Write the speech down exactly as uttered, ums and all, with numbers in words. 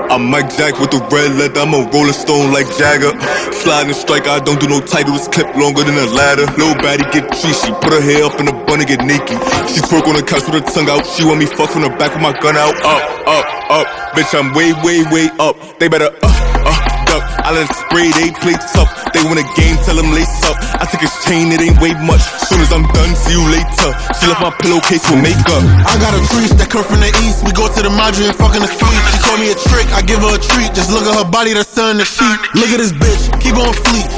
I'm Mike Jack with the red leather, I'm a rolling stone like Jagger. Sliding strike, I don't do no title, this clip longer than a ladder. Lil' baddie get cheesy, put her hair up in a bun and get naked. She twerk on the couch with her tongue out, she want me fuck from the back with my gun out. Up, up, up, bitch I'm way, way, way up. They better uh, uh, duck. I let it spray, they play tough. They win a game, tell them lace up. I took his chain, it ain't weigh much. Soon as I'm done, see you later. She left my pillowcase with makeup. I got a priest that come from the east. We go to the Madri and fuck in the street. She call me a trick, I give her a treat. Just look at her body, that's her in the sheet. Look at this bitch, keep on fleek.